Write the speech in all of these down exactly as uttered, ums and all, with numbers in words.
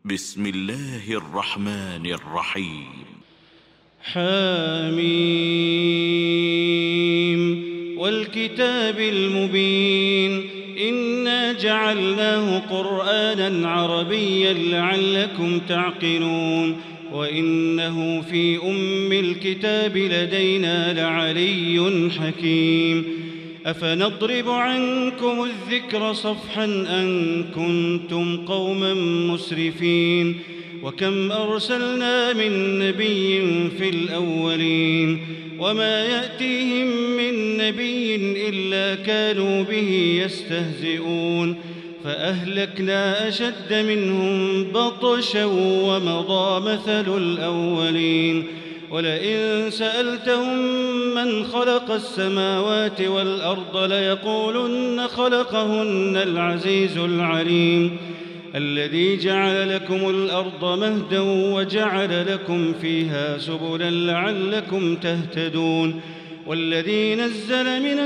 بسم الله الرحمن الرحيم. حميم والكتاب المبين إنا جعلناه قرآنا عربيا لعلكم تعقلون وإنه في أم الكتاب لدينا لعلي حكيم أفنضرب عنكم الذكر صفحا أن كنتم قوما مسرفين وكم أرسلنا من نبي في الأولين وما يأتيهم من نبي إلا كانوا به يستهزئون فأهلكنا أشد منهم بطشا ومضى مثل الأولين ولئن سألتهم من خلق السماوات والأرض ليقولن خلقهن العزيز العليم الذي جعل لكم الأرض مهدا وجعل لكم فيها سبلا لعلكم تهتدون والذي نزل من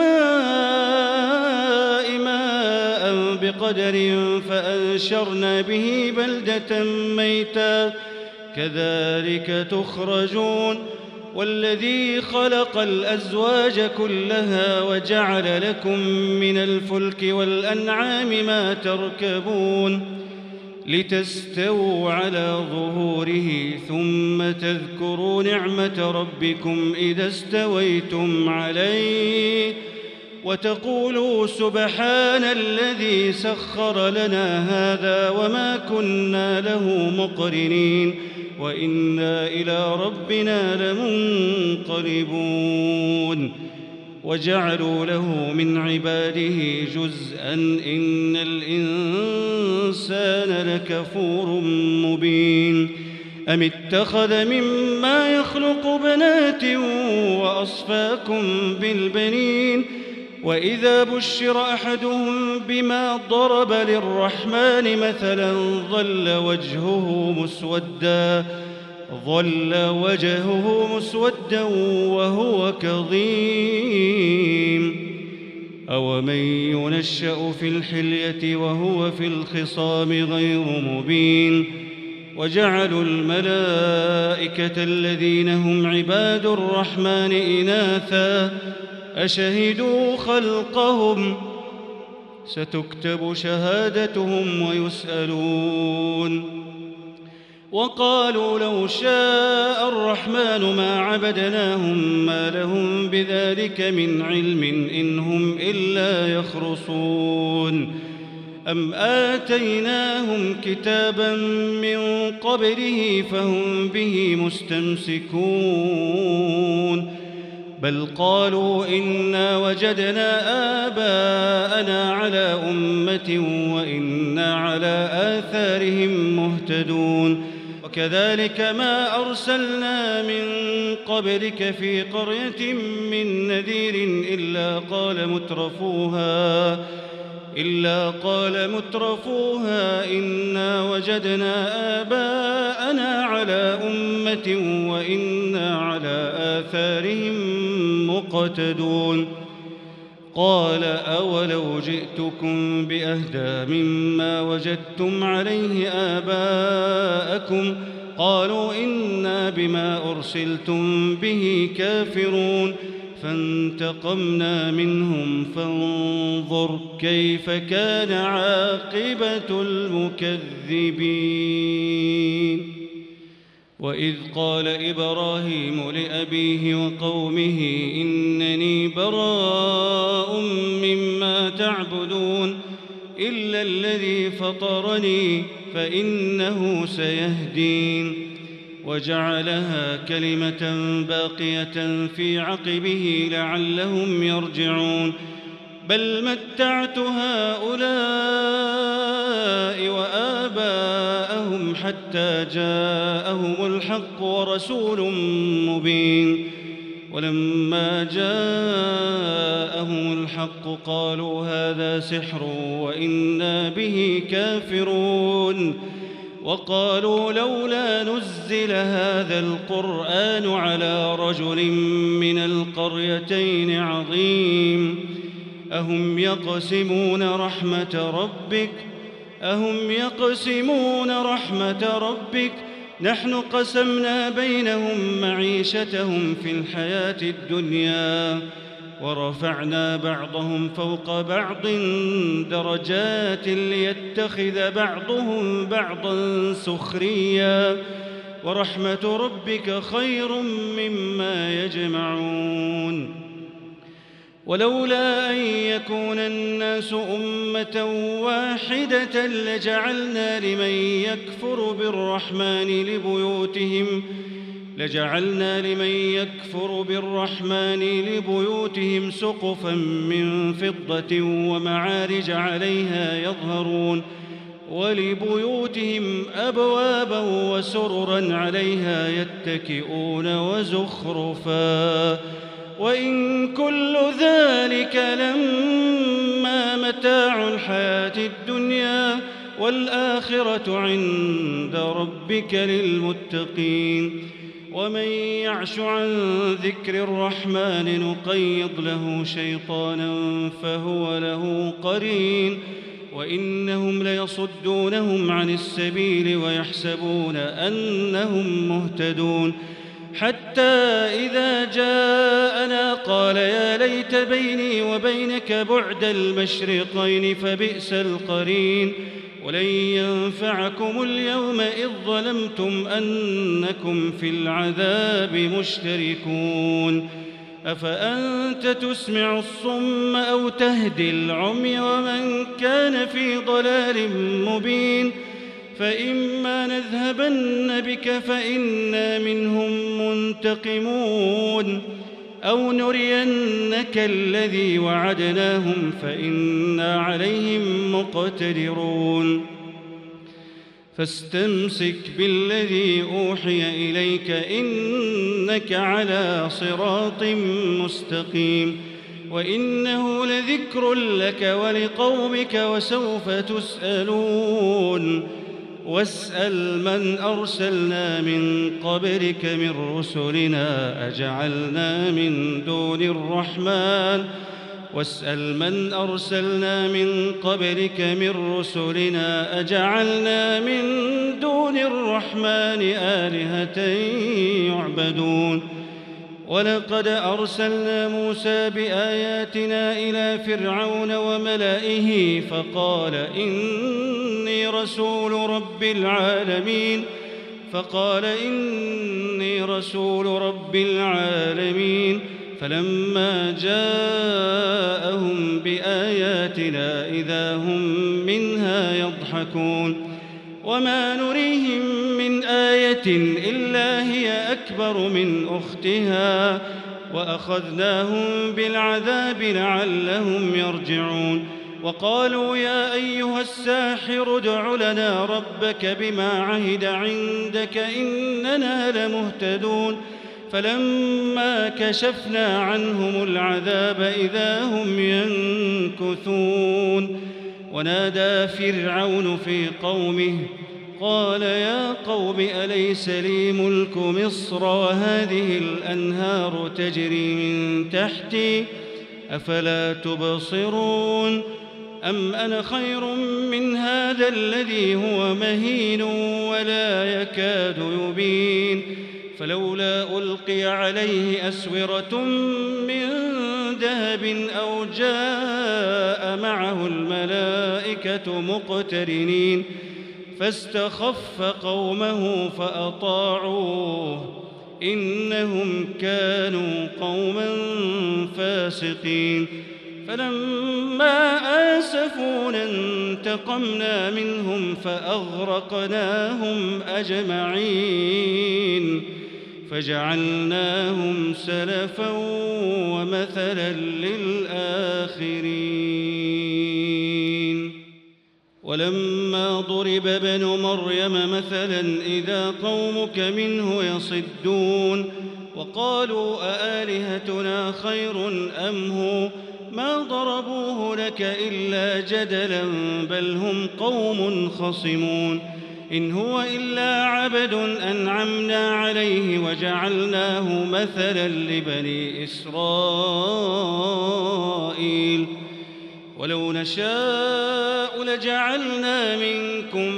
السماء ماء بقدر فأنشرنا به بلدة ميتا كذلك تخرجون والذي خلق الأزواج كلها وجعل لكم من الفلك والأنعام ما تركبون لتستووا على ظهوره ثم تذكروا نعمة ربكم إذا استويتم عليه وتقولوا سبحان الذي سخر لنا هذا وما كنا له مقرنين وإنا إلى ربنا لمنقلبون وجعلوا له من عباده جزءا إن الإنسان لكفور مبين أم اتخذ مما يخلق بنات وأصفاكم بالبنين وإذا بشر أحدهم بما ضرب للرحمن مثلا ظل وجهه مسودا ظل وجهه مسودا وهو كظيم أومن ينشأ في الحلية وهو في الخصام غير مبين وجعلوا الملائكة الذين هم عباد الرحمن إناثا أشهدوا خلقهم ستكتب شهادتهم ويسألون وقالوا لو شاء الرحمن ما عبدناهم ما لهم بذلك من علم إن هم إلا يخرصون أم آتيناهم كتابا من قبله فهم به مستمسكون بل قالوا إنا وجدنا آباءنا على أمة وإنا على آثارهم مهتدون وكذلك ما أرسلنا من قبلك في قرية من نذير إلا قال مترفوها إلا قال مترفوها إنا وجدنا آباءنا على أمة وإنا على آثارهم مقتدون قال أولو جئتكم بأهدى مما وجدتم عليه آباءكم قالوا إنا بما أرسلتم به كافرون فانتقمنا منهم فانظر كيف كان عاقبة المكذبين وإذ قال إبراهيم لأبيه وقومه إنني براء مما تعبدون إلا الذي فطرني فإنه سيهدين وجعلها كلمة باقية في عقبه لعلهم يرجعون بل متعت هؤلاء وآباءهم حتى جاءهم الحق ورسول مبين ولما جاءهم الحق قالوا هذا سحر وإنا به كافرون وقالوا لولا نزل هذا القرآن على رجل من القريتين عظيم أهم يقسمون رحمة ربك أهم يقسمون رحمة ربك نحن قسمنا بينهم معيشتهم في الحياة الدنيا ورفعنا بعضهم فوق بعض درجات ليتخذ بعضهم بعضا سخريا ورحمة ربك خير مما يجمعون ولولا أن يكون الناس أمة واحدة لجعلنا لمن يكفر بالرحمن لبيوتهم لجعلنا لمن يكفر بالرحمن لبيوتهم سقفا من فضة ومعارج عليها يظهرون ولبيوتهم أبوابا وسررا عليها يتكئون وزخرفا وإن كل ذلك لما متاع الحياة الدنيا والآخرة عند ربك للمتقين ومن يعش عن ذكر الرحمن نقيض له شيطانا فهو له قرين وإنهم ليصدونهم عن السبيل ويحسبون أنهم مهتدون حتى إذا جاءنا قال يا ليت بيني وبينك بعد المشرقين فبئس القرين ولن ينفعكم اليوم إذ ظلمتم أنكم في العذاب مشتركون أفأنت تسمع الصم أو تهدي العمي ومن كان في ضلال مبين فإما نذهبن بك فإنا منهم منتقمون أو نرينك الذي وعدناهم فإنا عليهم مقتدرون فاستمسك بالذي أوحي إليك إنك على صراط مستقيم وإنه لذكر لك ولقومك وسوف تسألون واسأل من أرسلنا من قبلك من رسلنا أجعلنا من دون الرحمن واسأل من أرسلنا من قبلك من رسلنا أجعلنا من دون الرحمن آلهة يعبدون ولقد أرسلنا موسى بآياتنا إلى فرعون وملئه فقال إني رسول رب العالمين فقال إني رسول رب العالمين فلما جاءهم بآياتنا إذا هم منها يضحكون وما نريهم من آية إلا هي أكبر من أختها وأخذناهم بالعذاب لعلهم يرجعون وقالوا يا أيها الساحر ادع لنا ربك بما عهد عندك إننا لمهتدون فلما كشفنا عنهم العذاب إذا هم ينكثون ونادى فرعون في قومه قال يا قوم أليس لي ملك مصر وهذه الأنهار تجري من تحتي أفلا تبصرون أم أنا خير من هذا الذي هو مهين ولا يكاد يبين فلولا ألقي عليه أسورة من ذهب أو جاء معه الملائكة مقترنين فاستخف قومه فأطاعوه إنهم كانوا قوما فاسقين فلما آسفونا انتقمنا منهم فأغرقناهم أجمعين فجعلناهم سلفا ومثلا للآخرين ولما ضرب ابن مريم مثلا إذا قومك منه يصدون وقالوا أآلهتنا خير أم هو ما ضربوه لك إلا جدلا بل هم قوم خصمون إن هو إلا عبد أنعمنا عليه وجعلناه مثلا لبني إسرائيل ولو نشاء لجعلنا منكم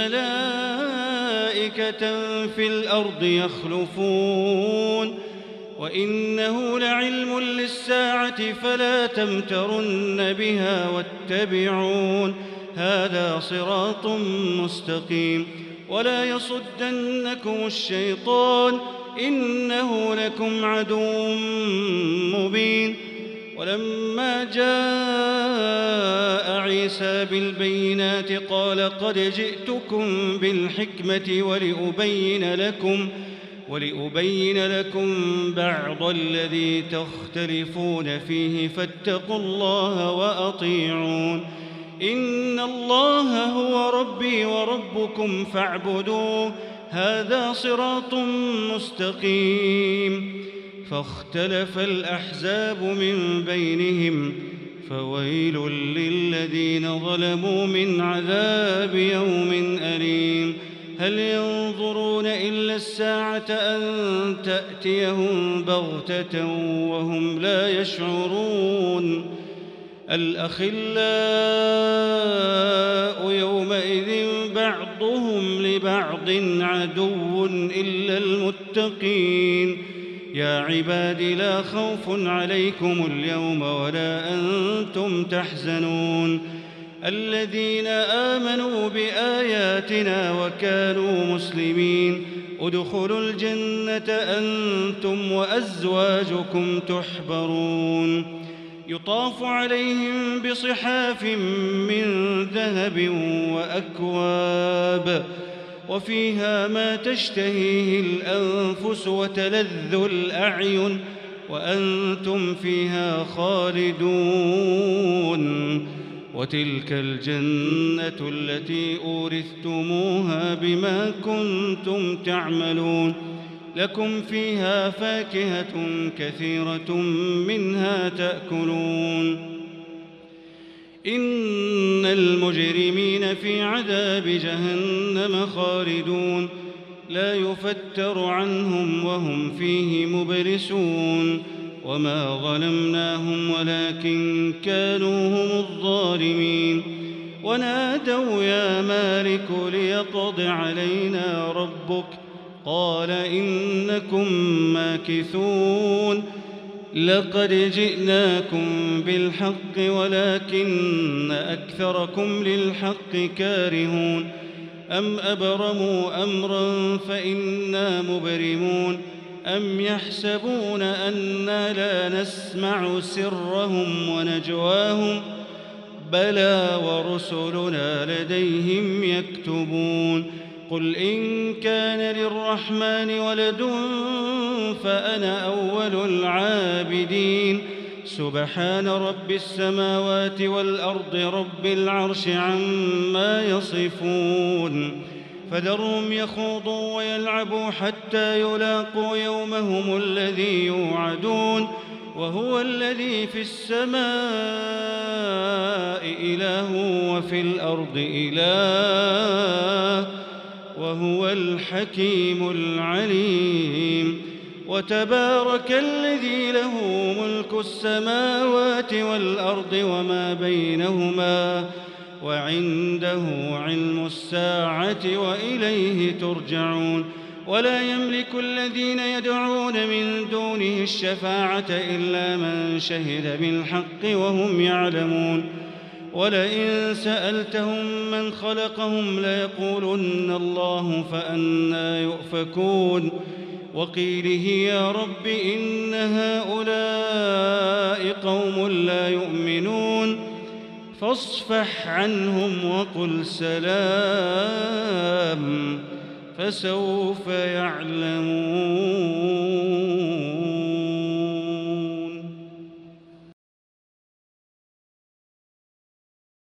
ملائكة في الأرض يخلفون وإنه لعلم للساعة فلا تمترن بها واتبعون هذا صراط مستقيم ولا يصدنكم الشيطان إنه لكم عدو مبين. ولما جاء عيسى بالبينات قال قد جئتكم بالحكمة ولأبين لكم ولأبين لكم بعض الذي تختلفون فيه فاتقوا الله وأطيعون إن الله هو ربي وربكم فاعبدوه هذا صراط مستقيم. فاختلف الأحزاب من بينهم فويل للذين ظلموا من عذاب يوم أليم. هل ينظرون إلا الساعة أن تأتيهم بغتة وهم لا يشعرون الأخلاء يومئذ بعضهم لبعض عدو إلا المتقين يا عباد لا خوف عليكم اليوم ولا أنتم تحزنون الذين آمنوا بآياتنا وكانوا مسلمين ادخلوا الجنة أنتم وأزواجكم تحبرون يطاف عليهم بصحاف من ذهب وأكواب وفيها ما تشتهيه الأنفس وتلذ الأعين وأنتم فيها خالدون وتلك الجنة التي أورثتموها بما كنتم تعملون لكم فيها فاكهة كثيرة منها تأكلون إن المجرمين في عذاب جهنم خالدون لا يفتر عنهم وهم فيه مبلسون وما ظلمناهم ولكن كانوا هم الظالمين ونادوا يا مالك ليقض علينا ربك قال إنكم ماكثون لقد جئناكم بالحق ولكن أكثركم للحق كارهون أم أبرموا أمرا فإنا مبرمون أم يحسبون أنا لا نسمع سرهم ونجواهم بلى ورسلنا لديهم يكتبون قل إن كان للرحمن ولد فأنا أول العابدين سبحان رب السماوات والأرض رب العرش عما يصفون فذرهم يخوضوا ويلعبوا حتى يلاقوا يومهم الذي يوعدون وهو الذي في السماء إله وفي الأرض إله وهو الحكيم العليم وتبارك الذي له ملك السماوات والأرض وما بينهما وعنده علم الساعة وإليه ترجعون ولا يملك الذين يدعون من دونه الشفاعة إلا من شهد بالحق وهم يعلمون ولئن سألتهم من خلقهم ليقولن الله فأنى يؤفكون وقيله يا رب إن هؤلاء قوم لا يؤمنون فاصفح عنهم وقل سلام فسوف يعلمون.